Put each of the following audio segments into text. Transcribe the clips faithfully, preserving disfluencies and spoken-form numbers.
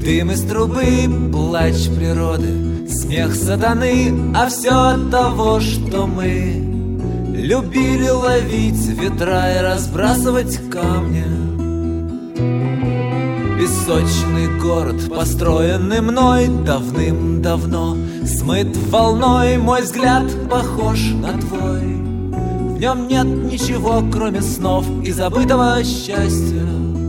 Дым из трубы, плач природы, смех сатаны, а все от того, что мы любили ловить ветра и разбрасывать камни. Песочный город, построенный мной давным-давно, смыт волной, мой взгляд похож на твой. В нем нет ничего, кроме снов и забытого счастья.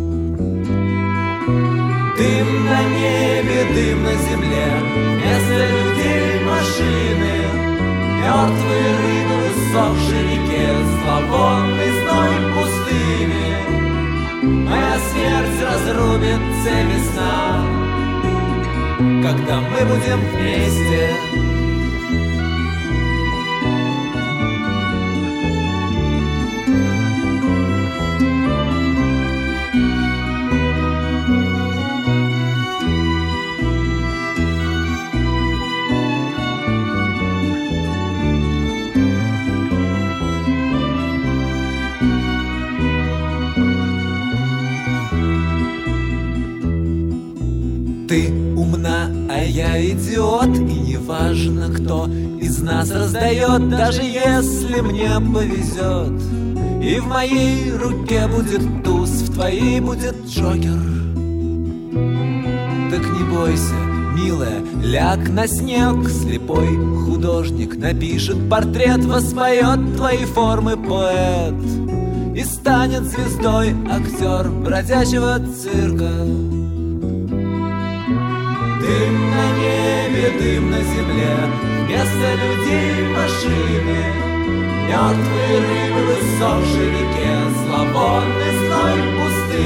Дым на небе, дым на земле, вместо людей машины, мертвые рыбы в иссохшей реке, зловонный зной пустыни. Моя смерть разрубит цепи сна, когда мы будем вместе. Ты умна, а я идиот, и неважно, кто из нас раздает, даже если мне повезет. И в моей руке будет туз, в твоей будет джокер. Так не бойся, милая, ляг на снег. Слепой художник напишет портрет, воспоет твои формы поэт и станет звездой актер бродячего цирка. Дым на небе, дым на земле, вместо людей машины, мертвые рыбы в иссохшей реке, зловонный зной пустыни.